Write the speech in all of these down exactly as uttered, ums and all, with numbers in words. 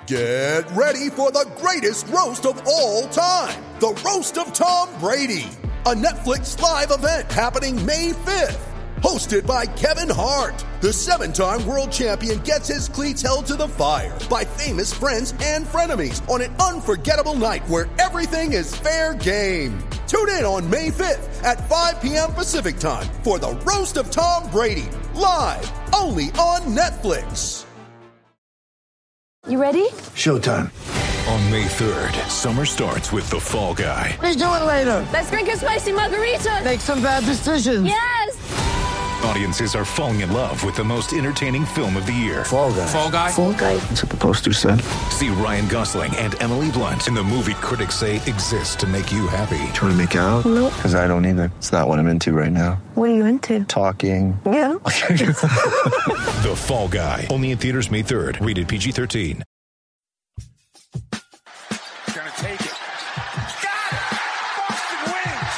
Get ready for the greatest roast of all time, the Roast of Tom Brady, a Netflix live event happening May fifth. Hosted by Kevin Hart, the seven-time world champion gets his cleats held to the fire by famous friends and frenemies on an unforgettable night where everything is fair game. Tune in on May fifth at five p.m. Pacific time for the Roast of Tom Brady, live only on Netflix. You ready? Showtime. On May third, summer starts with The Fall Guy. Let's do it later. Let's drink a spicy margarita. Make some bad decisions. Yes. Audiences are falling in love with the most entertaining film of the year. Fall Guy. Fall Guy? Fall Guy. That's what the poster said. See Ryan Gosling and Emily Blunt in the movie critics say exists to make you happy. Trying to make it out? Nope. Because I don't either. It's not what I'm into right now. What are you into? Talking. Yeah. The Fall Guy. Only in theaters May third. Rated P G thirteen. Gonna take it. Got it! Boston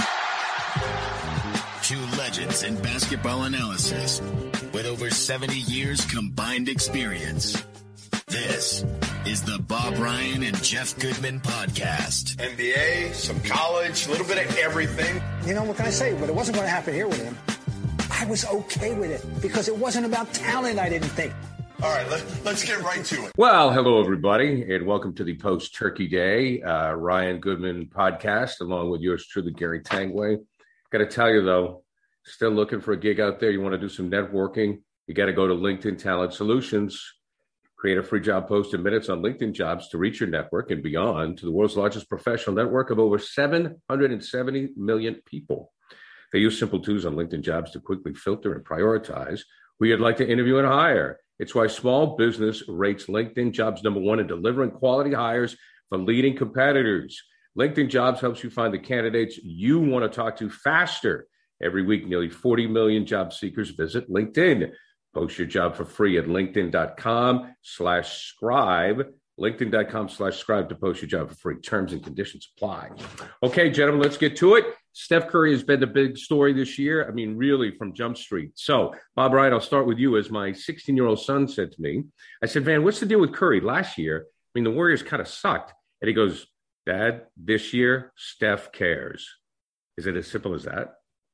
wins! Two legends in basketball analysis with over seventy years combined experience. This is the Bob Ryan and Jeff Goodman podcast. N B A, some college, a little bit of everything. You know, what can I say? But it wasn't going to happen here with him. I was okay with it because it wasn't about talent, I didn't think. All right, let, let's get right to it. Well, hello, everybody, and welcome to the Post-Turkey Day uh, Ryan Goodman podcast, along with yours truly, Gary Tangway. Got to tell you, though, still looking for a gig out there. You want to do some networking, you got to go to LinkedIn Talent Solutions. Create a free job post in minutes on LinkedIn Jobs to reach your network and beyond to the world's largest professional network of over seven hundred seventy million people. They use simple tools on LinkedIn Jobs to quickly filter and prioritize who you'd like to interview and hire. It's why small business rates LinkedIn Jobs number one in delivering quality hires for leading competitors. LinkedIn Jobs helps you find the candidates you want to talk to faster. Every week, nearly forty million job seekers visit LinkedIn. Post your job for free at linkedin.com slash scribe. LinkedIn.com slash scribe to post your job for free. Terms and conditions apply. Okay, gentlemen, let's get to it. Steph Curry has been the big story this year. I mean, really, from Jump Street. So, Bob Ryan, I'll start with you. As my sixteen-year-old son said to me, I said, Van, what's the deal with Curry? Last year, I mean, the Warriors kind of sucked. And he goes, Dad, this year, Steph cares. Is it as simple as that?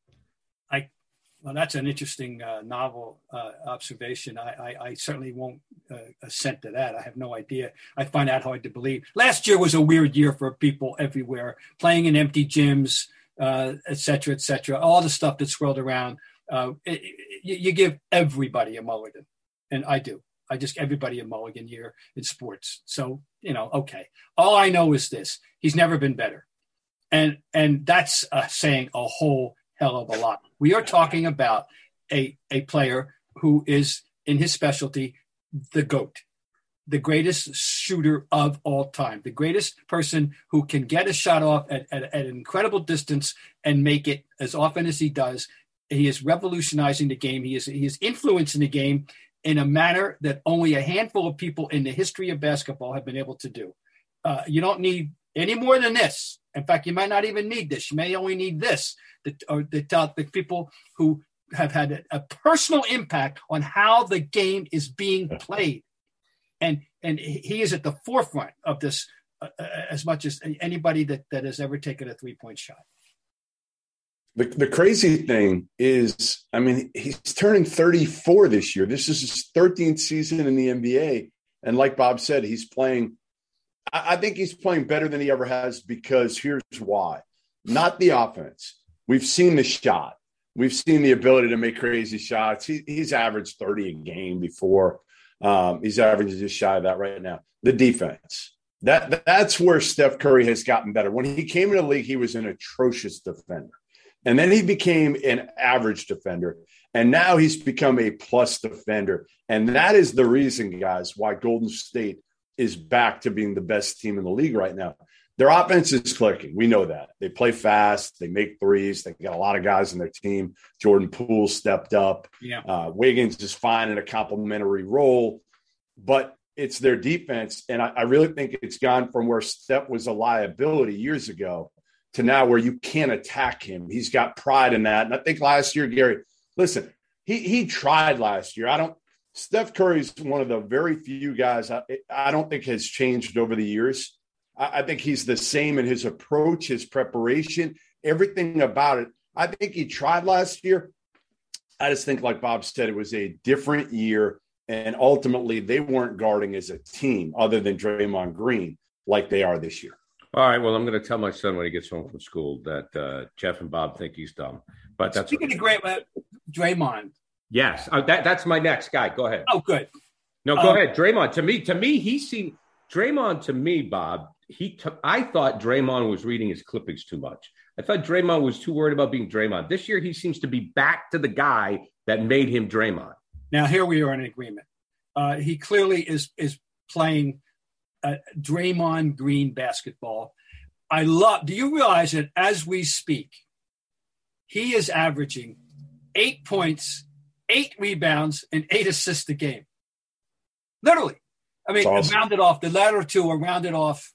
I Well, that's an interesting, uh, novel uh, observation. I, I, I certainly won't uh, assent to that. I have no idea. I find that hard to believe. Last year was a weird year for people everywhere, playing in empty gyms, uh, et cetera, et cetera. All the stuff that swirled around. Uh, it, it, you give everybody a mulligan, and I do. I just everybody a mulligan year in sports. So, you know, okay. All I know is this: he's never been better, and and that's uh, saying a whole hell of a lot. We are talking about a, a player who is, in his specialty, the GOAT, the greatest shooter of all time, the greatest person who can get a shot off at, at, at an incredible distance and make it as often as he does. He is revolutionizing the game. He is, he is influencing the game in a manner that only a handful of people in the history of basketball have been able to do. Uh, you don't need any more than this. In fact, you might not even need this. You may only need this. The, or the, the people who have had a, a personal impact on how the game is being played. And and he is at the forefront of this uh, as much as anybody that, that has ever taken a three-point shot. The, the crazy thing is, I mean, he's turning thirty-four this year. This is his thirteenth season in the N B A. And like Bob said, he's playing – I think he's playing better than he ever has because here's why. Not the offense. We've seen the shot. We've seen the ability to make crazy shots. He, he's averaged thirty a game before. Um, he's averaging just shy of that right now. The defense. That That's where Steph Curry has gotten better. When he came into the league, he was an atrocious defender. And then he became an average defender. And now he's become a plus defender. And that is the reason, guys, why Golden State is back to being the best team in the league right now. Their offense is clicking. We know that. They play fast. They make threes. They got a lot of guys in their team. Jordan Poole stepped up. Yeah. Uh, Wiggins is fine in a complementary role. But it's their defense. And I, I really think it's gone from where Steph was a liability years ago to now where you can't attack him. He's got pride in that. And I think last year, Gary, listen, he he tried last year. I don't Steph Curry's one of the very few guys I, I don't think has changed over the years. I, I think he's the same in his approach, his preparation, everything about it. I think he tried last year. I just think, like Bob said, it was a different year, and ultimately they weren't guarding as a team other than Draymond Green like they are this year. All right, well, I'm going to tell my son when he gets home from school that uh, Jeff and Bob think he's dumb. But that's Speaking of great, uh, Draymond. Yes, uh, that, that's my next guy. Go ahead. Oh, good. No, go um, ahead. Draymond, to me, to me, he seemed Draymond to me, Bob. He, t- I thought Draymond was reading his clippings too much. I thought Draymond was too worried about being Draymond. This year, he seems to be back to the guy that made him Draymond. Now, here we are in agreement. Uh, he clearly is is playing uh, Draymond Green basketball. I love. Do you realize that as we speak, he is averaging eight points, eight rebounds, and eight assists a game? Literally. I mean, awesome. Rounded off. The latter two are rounded off.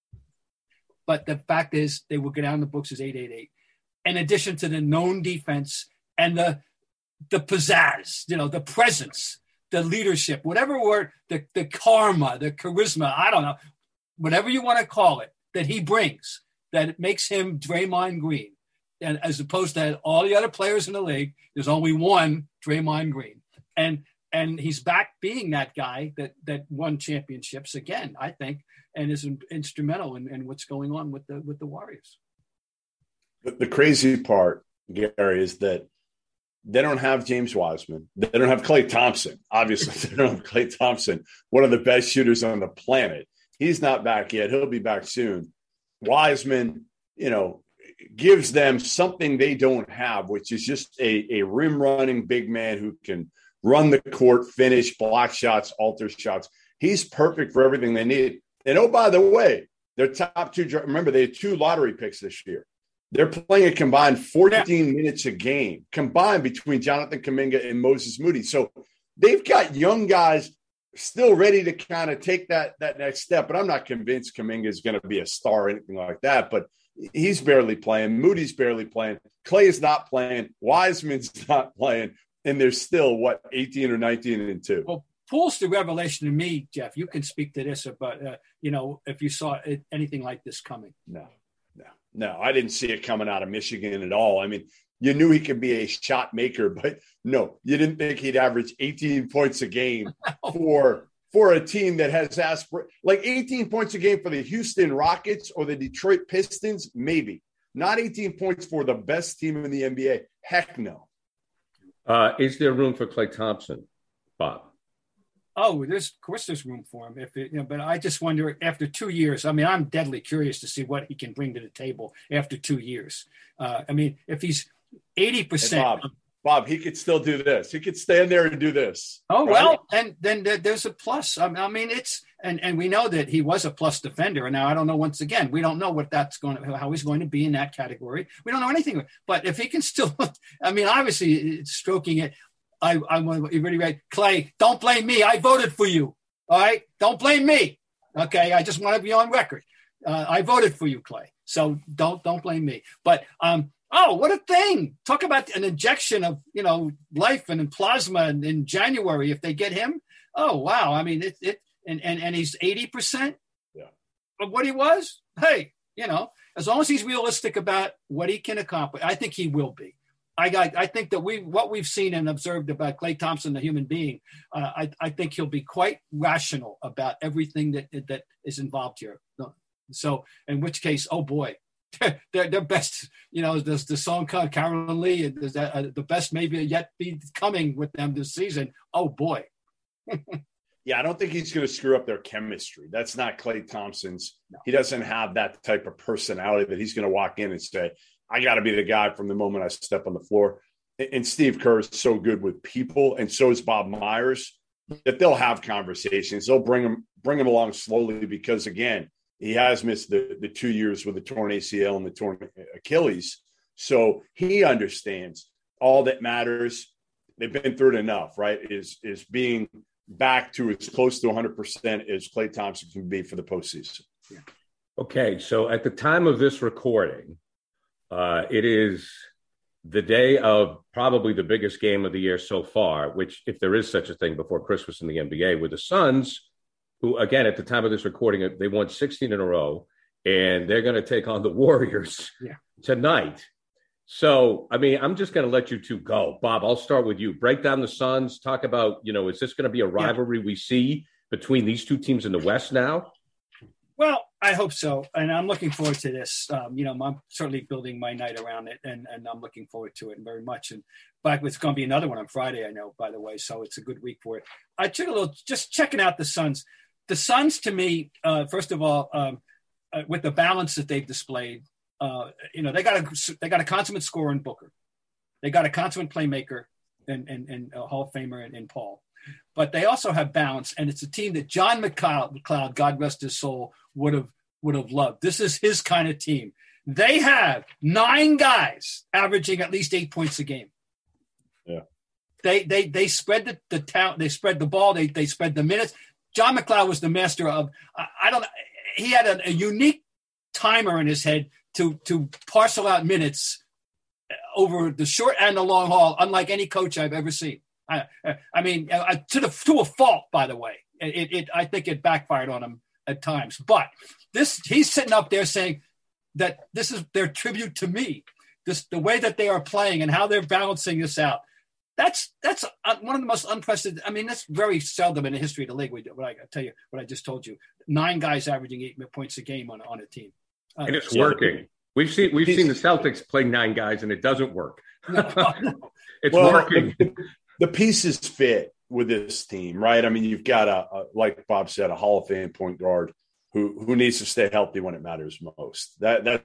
But the fact is, they will get down the books as eight eight eight. In addition to the known defense and the the pizzazz, you know, the presence, the leadership, whatever word, the, the karma, the charisma, I don't know, whatever you want to call it, that he brings, that it makes him Draymond Green. And as opposed to all the other players in the league, there's only one Draymond Green. And and he's back being that guy that that won championships again, I think, and is in, instrumental in, in what's going on with the with the Warriors. The, the crazy part, Gary, is that they don't have James Wiseman. They don't have Klay Thompson. Obviously, they don't have Klay Thompson, one of the best shooters on the planet. He's not back yet. He'll be back soon. Wiseman, you know, gives them something they don't have, which is just a, a rim-running big man who can run the court, finish, block shots, alter shots. He's perfect for everything they need. And, oh, by the way, their top two – remember, they had two lottery picks this year. They're playing a combined fourteen yeah. minutes a game, combined between Jonathan Kuminga and Moses Moody. So they've got young guys still ready to kind of take that, that next step. But I'm not convinced Kuminga is going to be a star or anything like that. But he's barely playing. Moody's barely playing. Klay is not playing. Wiseman's not playing. And they're still, what, eighteen or nineteen and two. Well, Poole's the revelation to me, Jeff. You can speak to this about, uh, you know, if you saw it, anything like this coming. No. No, I didn't see it coming out of Michigan at all. I mean, you knew he could be a shot maker, but no, you didn't think he'd average eighteen points a game for for a team that has aspir- like eighteen points a game for the Houston Rockets or the Detroit Pistons, maybe. Not eighteen points for the best team in the N B A. Heck no. Uh, is there room for Klay Thompson, Bob? Oh, there's of course there's room for him. If it, you know, but I just wonder after two years. I mean, I'm deadly curious to see what he can bring to the table after two years. Uh, I mean, if he's eighty percent, hey, Bob, Bob, he could still do this. He could stand there and do this. Oh right? Well, and then there's a plus. I mean, it's and and we know that he was a plus defender. And now I don't know. Once again, we don't know what that's going to how he's going to be in that category. We don't know anything. But if he can still, I mean, obviously, it's stroking it. I, I'm really right. Klay, don't blame me. I voted for you. All right? Don't blame me. Okay? I just want to be on record. Uh, I voted for you, Klay. So don't don't blame me. But, um, oh, what a thing. Talk about an injection of, you know, life and plasma in, in January if they get him. Oh, wow. I mean, it, it and, and, and he's eighty percent yeah. of what he was. Hey, you know, as long as he's realistic about what he can accomplish, I think he will be. I got, I think that we what we've seen and observed about Klay Thompson, the human being, uh, I, I think he'll be quite rational about everything that that is involved here. So, in which case, oh boy, they're they're best. You know, there's the song called Carolyn Lee, and there's that, uh, the best maybe yet be coming with them this season. Oh boy. Yeah, I don't think he's going to screw up their chemistry. That's not Klay Thompson's. No. He doesn't have that type of personality that he's going to walk in and say, I got to be the guy from the moment I step on the floor. And Steve Kerr is so good with people, and so is Bob Myers, that they'll have conversations. They'll bring him bring him along slowly because, again, he has missed the, the two years with the torn A C L and the torn Achilles. So he understands all that matters. They've been through it enough, right, is, is being back to as close to one hundred percent as Klay Thompson can be for the postseason. Yeah. Okay, so at the time of this recording, Uh, it is the day of probably the biggest game of the year so far, which if there is such a thing before Christmas in the N B A, with the Suns, who, again, at the time of this recording, they won sixteen in a row, and they're going to take on the Warriors yeah. tonight. So, I mean, I'm just going to let you two go. Bob, I'll start with you. Break down the Suns. Talk about, you know, is this going to be a rivalry yeah. we see between these two teams in the West now? Well, I hope so. And I'm looking forward to this. Um, you know, I'm certainly building my night around it, and, and I'm looking forward to it very much. And but it's going to be another one on Friday, I know, by the way. So it's a good week for it. I took a little, just checking out the Suns. The Suns, to me, uh, first of all, um, uh, with the balance that they've displayed, uh, you know, they got a they got a consummate scorer in Booker. They got a consummate playmaker and and, and a Hall of Famer in, in Paul. But they also have balance, and it's a team that John McLeod, God rest his soul, would have would have loved. This is his kind of team. They have nine guys averaging at least eight points a game. Yeah, they they they spread the the town. They spread the ball. They they spread the minutes. John McLeod was the master of. I, I don't. He had a, a unique timer in his head to to parcel out minutes over the short and the long haul, unlike any coach I've ever seen. I, I mean, uh, to the to a fault, by the way. It, it I think it backfired on him at times. But this, he's sitting up there saying that this is their tribute to me. This the way that they are playing and how they're balancing this out. That's that's one of the most unprecedented. I mean, that's very seldom in the history of the league. What I tell you, what I just told you, nine guys averaging eight points a game on on a team, uh, and it's working. We've seen we've seen the Celtics play nine guys, and it doesn't work. No, no. It's well, working. The, the pieces fit with this team, right? I mean, you've got a, a like Bob said, a Hall of Fame point guard who who needs to stay healthy when it matters most. That that.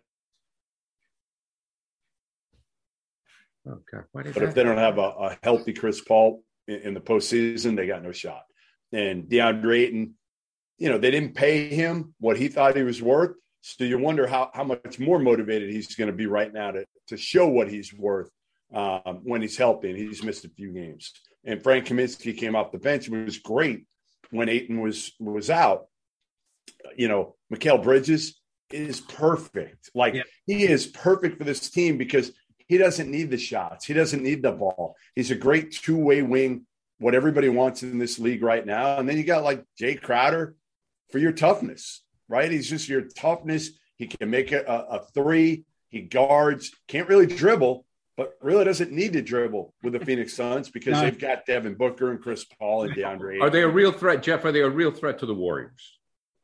Okay. But if they don't have a, a healthy Chris Paul in, in the postseason, they got no shot. And DeAndre Ayton, you know, they didn't pay him what he thought he was worth. So you wonder how, how much more motivated he's going to be right now to, to show what he's worth um, when he's healthy. And he's missed a few games. And Frank Kaminsky came off the bench. It was great when Ayton was was out. You know, Mikal Bridges is perfect. Like, yeah. he is perfect for this team because – he doesn't need the shots. He doesn't need the ball. He's a great two-way wing, what everybody wants in this league right now. And then you got like Jay Crowder for your toughness, right? He's just your toughness. He can make a, a three. He guards, can't really dribble, but really doesn't need to dribble with the Phoenix Suns because no. they've got Devin Booker and Chris Paul and DeAndre Ayton. Are they a real threat, Jeff? Are they a real threat to the Warriors?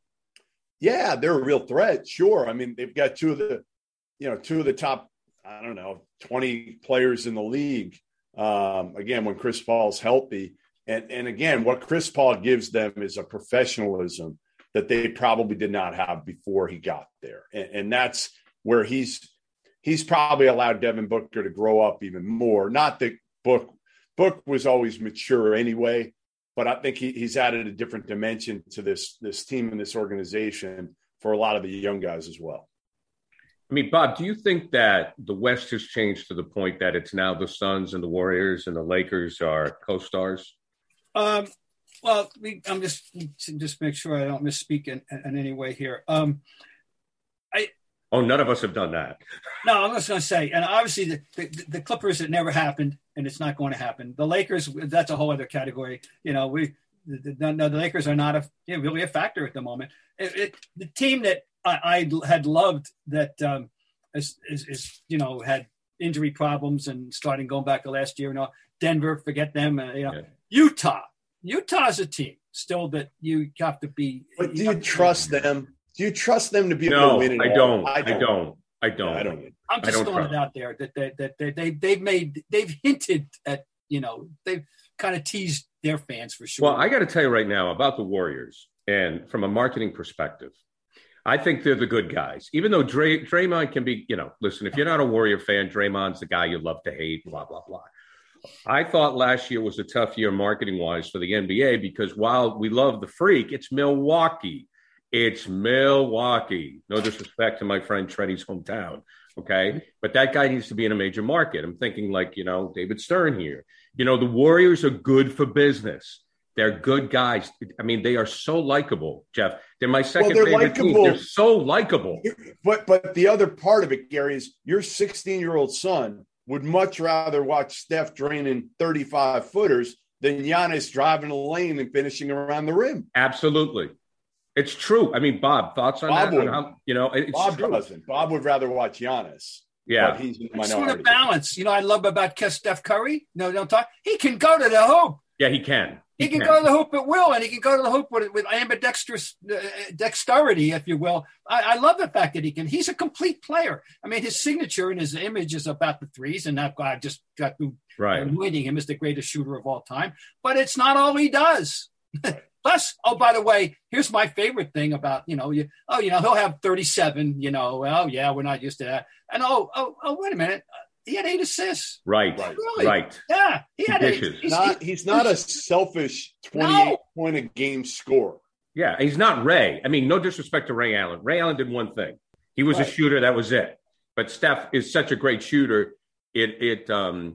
Yeah, they're a real threat. Sure. I mean, they've got two of the, you know, two of the top, I don't know, twenty players in the league. Um, again, when Chris Paul's healthy. And, and again, what Chris Paul gives them is a professionalism that they probably did not have before he got there. And, and that's where he's he's probably allowed Devin Booker to grow up even more. Not that Book, Book was always mature anyway, but I think he, he's added a different dimension to this, this team and this organization for a lot of the young guys as well. I mean, Bob, do you think that the West has changed to the point that it's now the Suns and the Warriors and the Lakers are co-stars? Um, well, I'm just just make sure I don't misspeak in, in any way here. Um, I oh, none of us have done that. No, I'm just going to say, and obviously the, the the Clippers, it never happened, and it's not going to happen. The Lakers, that's a whole other category. You know, we the, the, the Lakers are not a you know, really a factor at the moment. It, it, the team that I, I had loved that um, is, is, is, you know, had injury problems and starting going back to last year and all. Denver, forget them. Uh, you know, yeah. Utah, Utah is a team still that you have to be. But do you, you trust them? Do you trust them to be no, able to win it I don't. I don't. I don't. I don't. I don't. I'm just throwing it out there that that that they, they they've made they've hinted at you know they've kind of teased their fans for sure. Well, I got to tell you right now about the Warriors, and from a marketing perspective. I think they're the good guys, even though Dray, Draymond can be, you know, listen, if you're not a Warrior fan, Draymond's the guy you love to hate, blah, blah, blah. I thought last year was a tough year marketing wise for the N B A because while we love the freak, it's Milwaukee. It's Milwaukee. No disrespect to my friend Treddy's hometown. Okay. But that guy needs to be in a major market. I'm thinking like, you know, David Stern here. You know, the Warriors are good for business. They're good guys. I mean, they are so likable, Jeff. They're my second well, they're favorite likable. team. They're so likable. But but the other part of it, Gary, is your sixteen-year-old son would much rather watch Steph draining thirty-five footers than Giannis driving a lane and finishing around the rim. Absolutely. It's true. I mean, Bob, thoughts on Bob that? Would. On how, you know, it's Bob true. doesn't. Bob would rather watch Giannis. Yeah. But he's in the It's minority. sort of balance. You know, I love about Steph Curry. No, don't talk. He can go to the hoop. Yeah, he can. He, he can, can go to the hoop at will, and he can go to the hoop with, with ambidextrous uh, dexterity, if you will. I, I love the fact that he can. He's a complete player. I mean, his signature and his image is about the threes, and that guy just got through right. anointing him as the greatest shooter of all time. But it's not all he does. Plus, oh, by the way, here's my favorite thing about, you know, you, oh, you know, he'll have thirty-seven, you know, well, yeah, we're not used to that. And, oh, oh, oh, wait a minute. He had eight assists. Right. Really? Right. Yeah. He had eight. He's not, he's not a selfish twenty-eight no. point a game scorer. Yeah. He's not Ray. I mean, no disrespect to Ray Allen. Ray Allen did one thing. He was right. a shooter. That was it. But Steph is such a great shooter. It, it, um,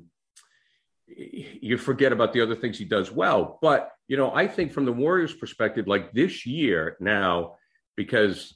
you forget about the other things he does well. But, you know, I think from the Warriors' perspective, like this year now, because,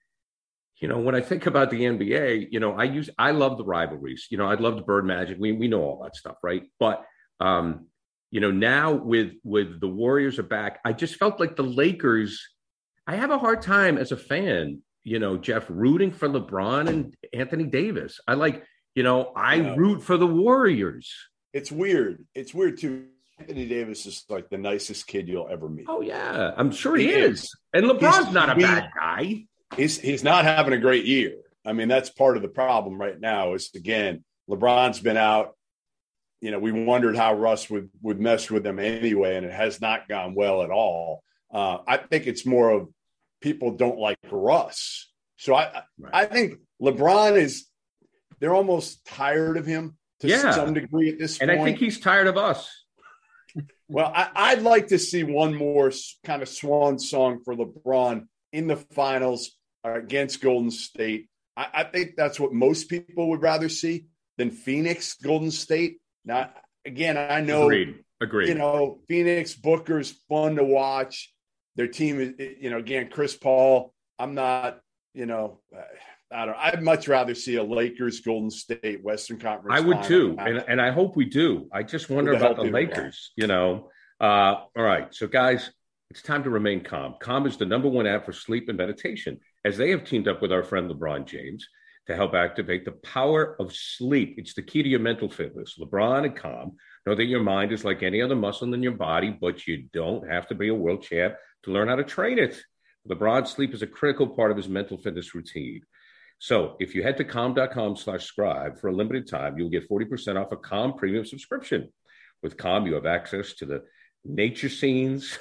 you know, when I think about the N B A, you know, I use, I love the rivalries. You know, I love the Bird Magic. We we know all that stuff, right? But, um, you know, now with with the Warriors are back, I just felt like the Lakers, I have a hard time as a fan, you know, Jeff, rooting for LeBron and Anthony Davis. I like, you know, I yeah. root for the Warriors. It's weird. It's weird, too. Anthony Davis is like the nicest kid you'll ever meet. Oh, yeah. I'm sure he, he is. is. And LeBron's he's, not a he, bad guy. He's he's not having a great year. I mean, that's part of the problem right now is, again, LeBron's been out. You know, we wondered how Russ would, would mess with them anyway, and it has not gone well at all. Uh, I think it's more of people don't like Russ. So I right. I think LeBron is – they're almost tired of him to yeah. some degree at this and point. And I think he's tired of us. Well, I, I'd like to see one more kind of swan song for LeBron in the finals against Golden State. I, I think that's what most people would rather see than Phoenix, Golden State. Now, again, I know, Agreed. Agreed. you know, Phoenix, Booker's fun to watch. Their team is, you know, again, Chris Paul. I'm not, you know, I don't. I'd much rather see a Lakers, Golden State, Western Conference. I would too, and and I hope we do. I just wonder the about the Lakers. You know. Uh, all right, so guys, it's time to remain calm. Calm is the number one app for sleep and meditation, as they have teamed up with our friend LeBron James to help activate the power of sleep. It's the key to your mental fitness. LeBron and Calm know that your mind is like any other muscle in your body, but you don't have to be a world champ to learn how to train it. LeBron's sleep is a critical part of his mental fitness routine. So if you head to calm.com slash scribe for a limited time, you'll get forty percent off a Calm premium subscription. With Calm, you have access to the nature scenes.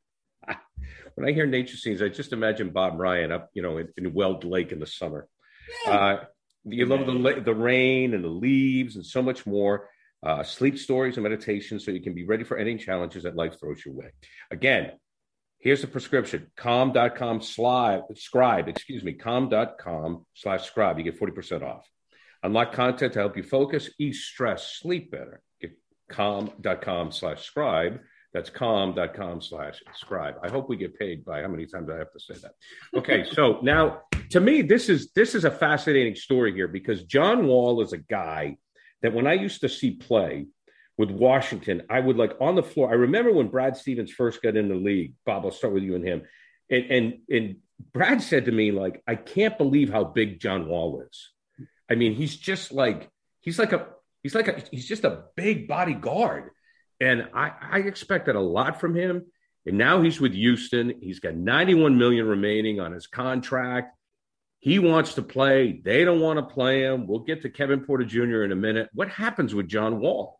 When I hear nature scenes, I just imagine Bob Ryan up, you know, in, in Weld Lake in the summer. Yeah. Uh, you love the the rain and the leaves and so much more. Uh, sleep stories and meditation, so you can be ready for any challenges that life throws your way. Again, here's the prescription: calm.com slash scribe. Excuse me, calm.com slash scribe. You get forty percent off. Unlock content to help you focus, ease stress, sleep better. Get calm.com slash scribe. That's calm.com slash scribe. I hope we get paid by how many times I have to say that. Okay, so now to me, this is this is a fascinating story here because John Wall is a guy that when I used to see play with Washington, I would like on the floor. I remember when Brad Stevens first got in the league. Bob, I'll start with you and him. And and and Brad said to me, like, I can't believe how big John Wall is. I mean, he's just like he's like a he's like a he's just a big bodyguard. And I, I expected a lot from him. And now he's with Houston. He's got ninety-one million dollars remaining on his contract. He wants to play. They don't want to play him. We'll get to Kevin Porter Junior in a minute. What happens with John Wall?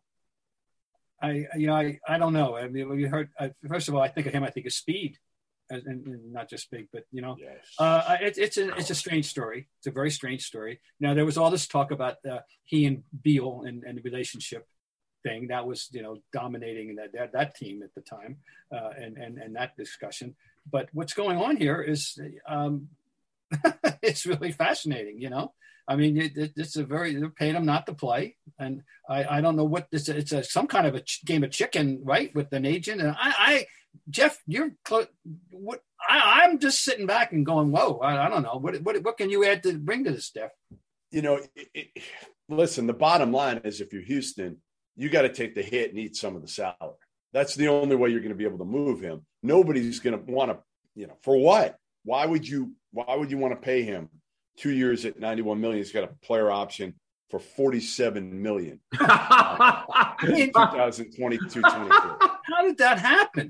I, you know, I, I don't know. I mean, you heard, uh, first of all, I think of him, I think of speed, and, and not just big, but, you know, yes. uh, it, it's a, it's a strange story. It's a very strange story. Now, there was all this talk about uh, he and Beal and, and the relationship thing that was, you know, dominating that that, that team at the time, uh, and and and that discussion. But what's going on here is, um, it's really fascinating. You know, I mean, it, it, it's a very they're paying him not to play, and I, I don't know what this. It's a some kind of a ch- game of chicken, right, with an agent. And I, I Jeff, you're cl- what I, I'm just sitting back and going, whoa, I, I don't know what what what can you add to bring to this, Jeff? You know. It, it, listen, the bottom line is if you're Houston, you got to take the hit and eat some of the salary. That's the only way you're going to be able to move him. Nobody's going to want to, you know, for what? Why would you, why would you want to pay him two years at ninety-one million? He's got a player option for forty-seven million. twenty twenty-two twenty-three. How did that happen?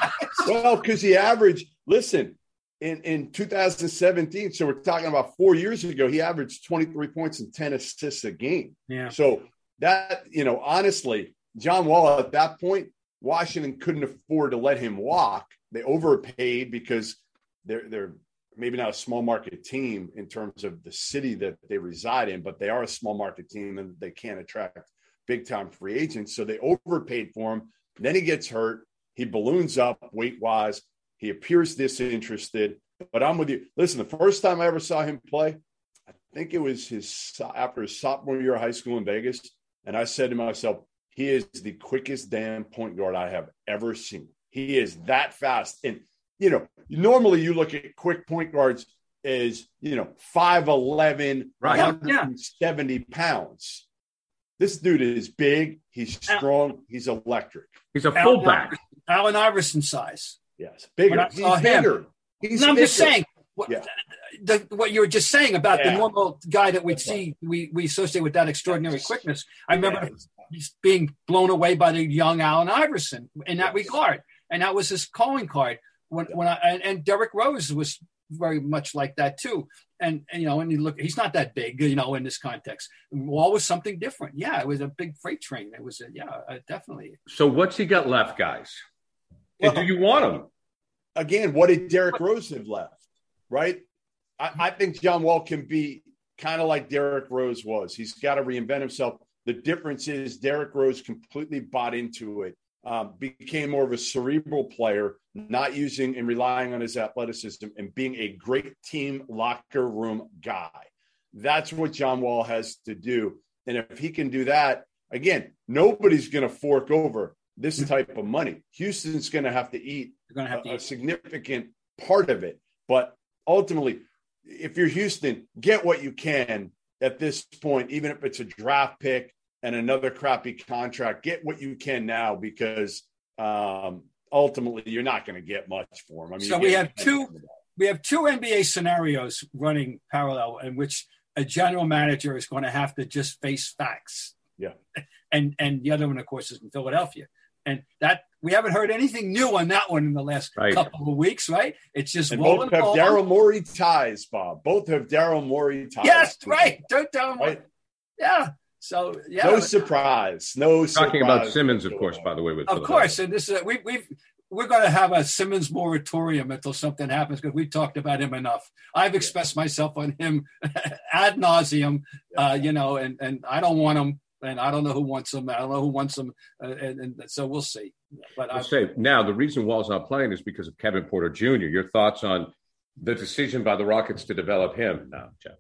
Well, because he averaged, listen, in, in two thousand seventeen, so we're talking about four years ago, he averaged twenty-three points and ten assists a game. Yeah. So that, you know, honestly, John Wall at that point, Washington couldn't afford to let him walk. They overpaid because they're they're maybe not a small market team in terms of the city that they reside in, but they are a small market team and they can't attract big time free agents. So they overpaid for him. Then he gets hurt. He balloons up weight wise. He appears disinterested. But I'm with you. Listen, the first time I ever saw him play, I think it was his after his sophomore year of high school in Vegas. And I said to myself, he is the quickest damn point guard I have ever seen. He is that fast. And, you know, normally you look at quick point guards as, you know, five eleven, right. one hundred seventy yeah. pounds. This dude is big. He's strong. He's electric. He's a fullback. Allen Iverson size. Yes. Bigger. He's bigger. He's no, I'm bigger. just saying what, yeah. the, what you were just saying about yeah. the normal guy that we'd That's see, right. we, we associate with that extraordinary That's, quickness. I remember yeah. being blown away by the young Allen Iverson in that yes. regard. And that was his calling card. When, yeah. when I, and, and Derrick Rose was very much like that too. And, and, you know, when you look, he's not that big, you know, in this context. Wall was something different. Yeah, it was a big freight train. It was, a, yeah, uh, definitely. So what's he got left, guys? Well, and do you want him? Again, what did Derrick Rose have left, right? I, I think John Wall can be kind of like Derrick Rose was. He's got to reinvent himself. The difference is Derrick Rose completely bought into it, um, became more of a cerebral player, not using and relying on his athleticism and being a great team locker room guy. That's what John Wall has to do. And if he can do that, again, nobody's going to fork over this type of money. Houston's going to have to eat They're gonna have to a, eat. a significant part of it. But ultimately, if you're Houston, get what you can at this point, even if it's a draft pick and another crappy contract, get what you can now because um, ultimately you're not going to get much for him. I mean, so we have two, we have two N B A scenarios running parallel in which a general manager is going to have to just face facts. Yeah. And, and the other one, of course, is in Philadelphia. And that we haven't heard anything new on that one in the last right. couple of weeks, right? It's just and both have Daryl Morey ties, Bob. Both have Daryl Morey ties. Yes, right. Don't tell them. Right? Yeah. So yeah. No surprise. No surprise. Talking about Simmons, of course, by the way. With of course, and this is we we we're going to have a Simmons moratorium until something happens because we've talked about him enough. I've expressed yeah. myself on him ad nauseum, uh, you know, and and I don't want him. And I don't know who wants him. I don't know who wants him. Uh, and, and so we'll see. But I'll say now the reason Wall's not playing is because of Kevin Porter Junior Your thoughts on the decision by the Rockets to develop him now, Jeff?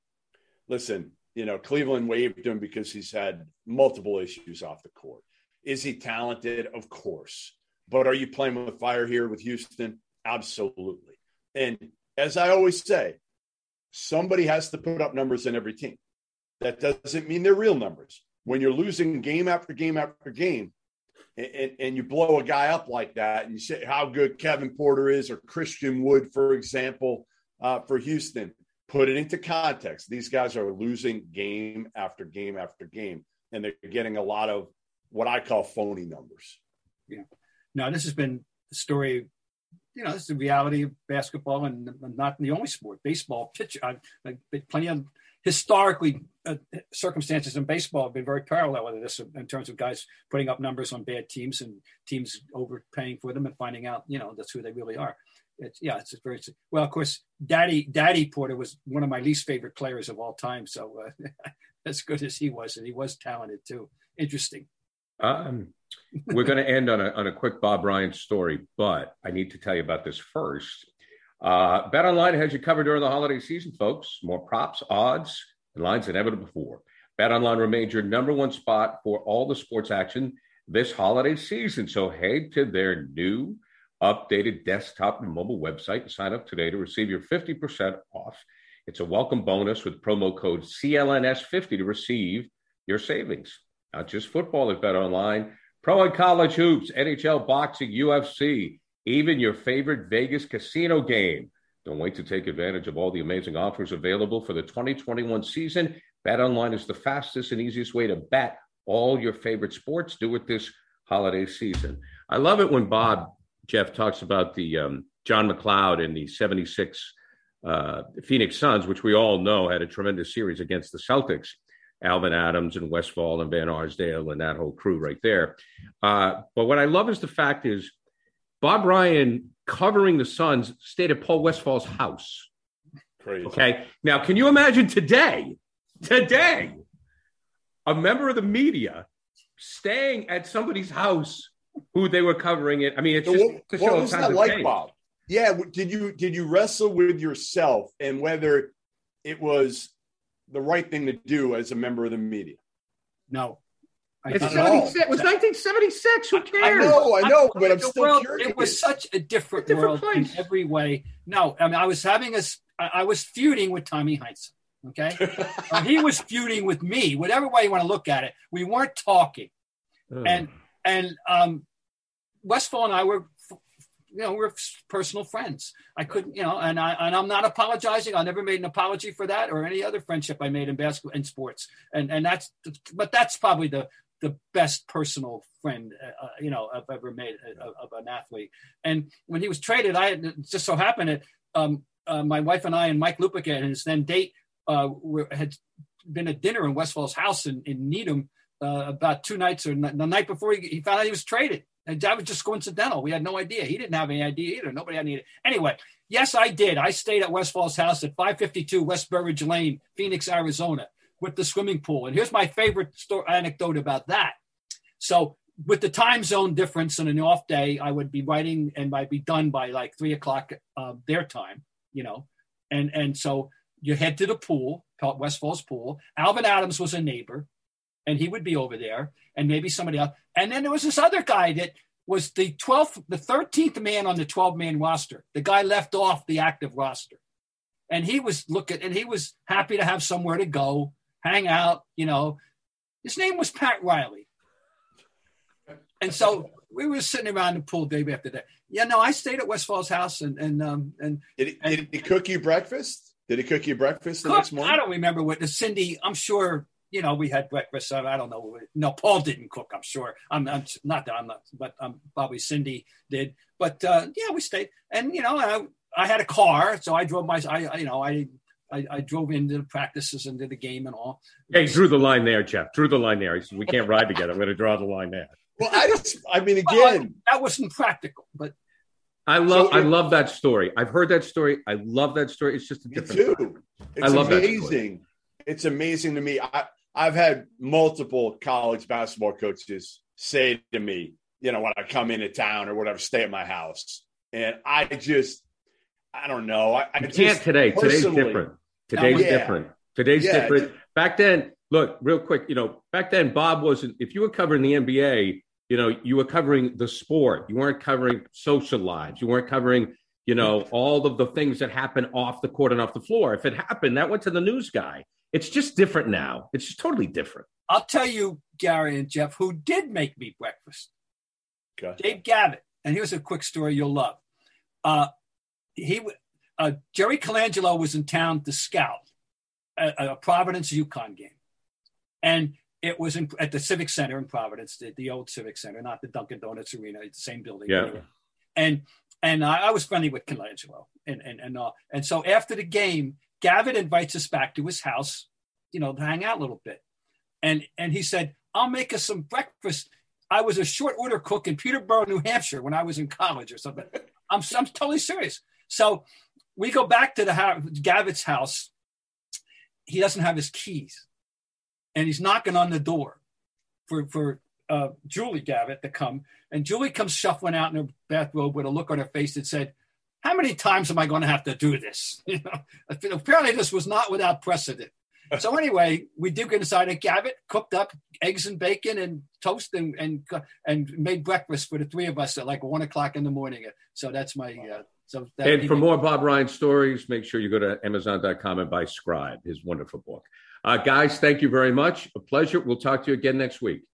Listen, you know, Cleveland waived him because he's had multiple issues off the court. Is he talented? Of course. But are you playing with fire here with Houston? Absolutely. And as I always say, somebody has to put up numbers in every team. That doesn't mean they're real numbers. When you're losing game after game after game and, and, and you blow a guy up like that and you say how good Kevin Porter is or Christian Wood, for example, uh, for Houston, put it into context. These guys are losing game after game after game, and they're getting a lot of what I call phony numbers. Yeah. Now, this has been the story, you know, this is the reality of basketball and not the only sport. Baseball, pitch, uh, plenty of historically uh, circumstances in baseball have been very parallel with this in terms of guys putting up numbers on bad teams and teams overpaying for them and finding out, you know, that's who they really are. It's, yeah, it's very well. Of course, Daddy Daddy Porter was one of my least favorite players of all time. So uh, as good as he was, and he was talented too. Interesting. Um, we're going to end on a on a quick Bob Ryan story, but I need to tell you about this first. Uh, BetOnline has you covered during the holiday season, folks. More props, odds, and lines than ever before. BetOnline remains your number one spot for all the sports action this holiday season. So head to their new updated desktop and mobile website and sign up today to receive your fifty percent off It's a welcome bonus with promo code C L N S fifty to receive your savings. Not just football at BetOnline. Pro and college hoops, N H L, boxing, U F C, even your favorite Vegas casino game. Don't wait to take advantage of all the amazing offers available for the twenty twenty-one season. BetOnline is the fastest and easiest way to bet all your favorite sports. Do it this holiday season. I love it when Bob, Jeff, talks about the um, John McLeod and the seventy-six uh, Phoenix Suns, which we all know had a tremendous series against the Celtics. Alvin Adams and Westfall and Van Arsdale and that whole crew right there. Uh, but what I love is the fact is Bob Ryan covering the Suns stayed at Paul Westfall's house. Crazy. Okay. Now, can you imagine today, today, a member of the media staying at somebody's house who they were covering it? I mean, it's so just what, to what show was times that have like, changed. Bob? Yeah. Did you did you wrestle with yourself and whether it was the right thing to do as a member of the media? No. It's seventy-six. It was nineteen seventy-six. Who cares? I know, I know, I, but I'm the still world, curious. It was such a different, a different world in place. every way. No, I mean, I was having a, I was feuding with Tommy Heinsohn. Okay, or he was feuding with me. Whatever way you want to look at it, we weren't talking, Oh. and and um, Westfall and I were, you know, we're personal friends. I couldn't, you know, and I and I'm not apologizing. I never made an apology for that or any other friendship I made in basketball and sports. And and that's, but that's probably the the best personal friend, uh, you know, I've ever made of, of an athlete. And when he was traded, I it just so happened that um, uh, my wife and I and Mike Lupica and his then date uh, were, had been at dinner in Westfall's house in, in Needham uh, about two nights or n- the night before he, he found out he was traded. And that was just coincidental. We had no idea. He didn't have any idea either. Nobody had any idea. Anyway, yes, I did. I stayed at Westfall's house at five fifty-two West Burridge Lane, Phoenix, Arizona, with the swimming pool. And here's my favorite story, anecdote about that. So with the time zone difference and an off day, I would be writing and I'd be done by like three o'clock uh, their time, you know. And and so you head to the pool, called Westfall's pool. Alvin Adams was a neighbor, and he would be over there, and maybe somebody else. And then there was this other guy that was the twelfth, the thirteenth man on the twelve-man roster. The guy left off the active roster. And he was looking, and he was happy to have somewhere to go, hang out, you know. His name was Pat Riley. And so we were sitting around the pool day after day. Yeah, no, I stayed at Westfall's house, and and um and did he, and, did he cook you breakfast? Did he cook you breakfast the cook, next morning? I don't remember what the Cindy. I'm sure. You know, we had breakfast. So I don't know. No, Paul didn't cook. I'm sure. I'm, I'm not that I'm not, but um, probably Cindy did. But uh, yeah, we stayed, and you know, I, I had a car, so I drove my. I you know, I, I I drove into the practices and to the game and all. Hey, drew the line there, Jeff. Drew the line there. He said, we can't ride together. I'm going to draw the line there. Well, I just, I mean, again, well, I, that wasn't practical, but I love, So I it- love that story. I've heard that story. I love that story. It's just a me different. too. time. It's I love that story. amazing. It's amazing to me. I, I've had multiple college basketball coaches say to me, you know, when I come into town or whatever, stay at my house. And I just, I don't know. I, I You just can't today. Today's personally- different. Today's Yeah. different. Today's Yeah. different. Back then, look, real quick, you know, back then, Bob wasn't, if you were covering the N B A, you know, you were covering the sport. You weren't covering social lives. You weren't covering, you know, all of the things that happen off the court and off the floor. If it happened, that went to the news guy. It's just different now. It's just totally different. I'll tell you, Gary and Jeff, who did make me breakfast. Okay. Dave Gavitt. And here's a quick story you'll love. Uh, he, uh, Jerry Colangelo was in town to scout a, a Providence UConn game. And it was in, at the Civic Center in Providence, the, the old Civic Center, not the Dunkin' Donuts Arena, it's the same building. Yeah. Anyway. And and I, I was friendly with Colangelo. And, and, and, uh, and so after the game, Gavitt invites us back to his house, you know, to hang out a little bit. And and he said, I'll make us some breakfast. I was a short order cook in Peterborough, New Hampshire when I was in college or something. I'm, I'm totally serious. So we go back to the house, Gavitt's house. He doesn't have his keys. And he's knocking on the door for, for uh, Julie Gavitt to come. And Julie comes shuffling out in her bathrobe with a look on her face that said, how many times am I going to have to do this? You know, apparently this was not without precedent. So anyway, we did get inside and Gavitt cooked up eggs and bacon and toast and and and made breakfast for the three of us at like one o'clock in the morning. So that's my uh, So that and for more Bob Ryan stories, make sure you go to amazon dot com and buy Scribe, his wonderful book. Uh, guys, thank you very much. A pleasure. We'll talk to you again next week.